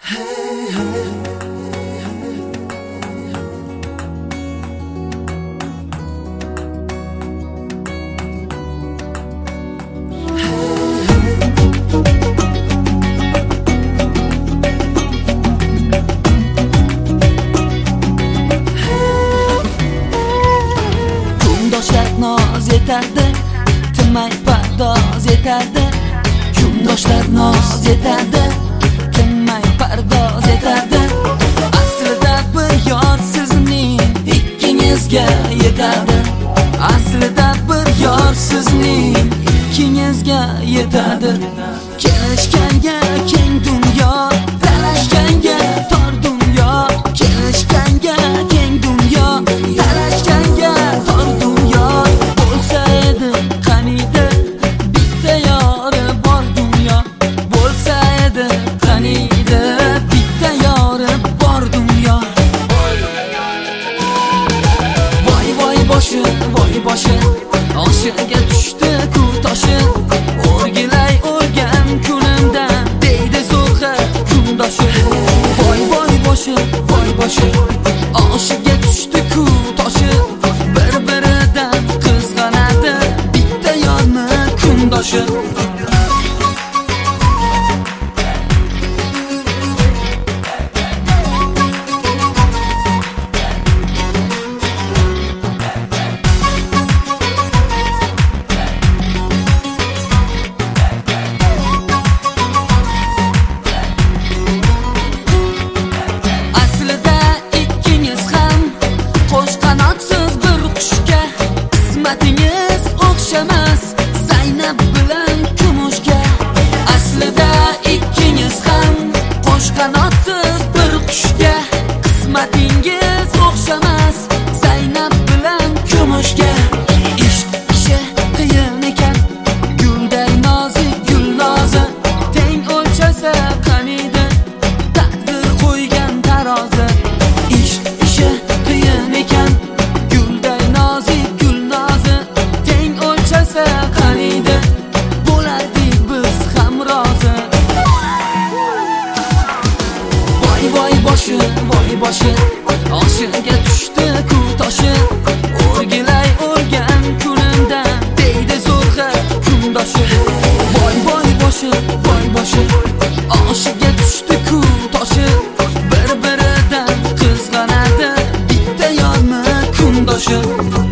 Noz etadi, tinmay pardoz etadi. Kundoshlar noz etadi, tinmay pardoz etadi. Aslida bir yor sizning ikkingizga yetadi. Aslida bir yor sizning ikkingizga yetadi. Kelishganga keng dunyo, talashganga tor dunyo. Kelishganga keng dunyo, talashganga tor dunyo. Bo'lsa edi qaniydi bitta yori bor dunyo. Bo'lsa edi qaniydi bitta yori bor dunyo. Voy voy boshi, oshiga tushdi ku toshi. O'rgilay o'rgan kunimdan deydi zo'rg'a kundoshi. Voy boshi, oshiga tushdi ku toshi. Bir-biridan qizg'anadi bitta yorni kundoshi. Qismatingiz o'xshamas Zaynab bilan kumushga. Aslida ikkingiz ham qo'sh qanotsiz bir qushga. Qismatingiz o'xshamas Zaynab bilan kumushga. Ishq ishi qiyin ekan, gulday nozik gulnozi. Teng o'lchasa qaniydi taqdir qo'ygan tarozi. Ishq ishi qiyin ekan, gulday nozik qaniydi bo'lardik biz ham rozi. Voy boshi, oshiga tushdi ku toshi. O'rgilay o'rgan kunimdan deydi zo'rg'a kundoshi. Voy boshi, oshiga tushdi ku toshi. Bir-biridan qizg'anadi bitta yorni kundoshi.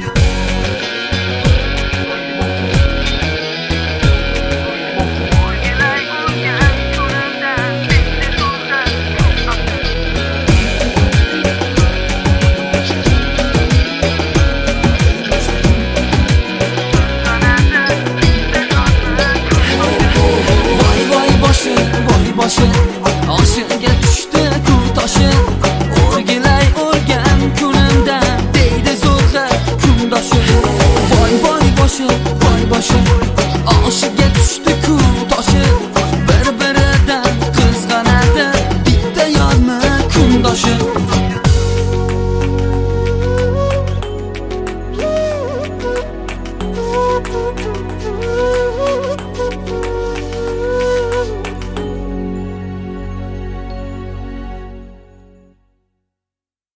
Oshiga tushdi ku toshi. O'rgilay o'rgan kunimdan deydi zo'rg'a kundoshi. Voy boshi,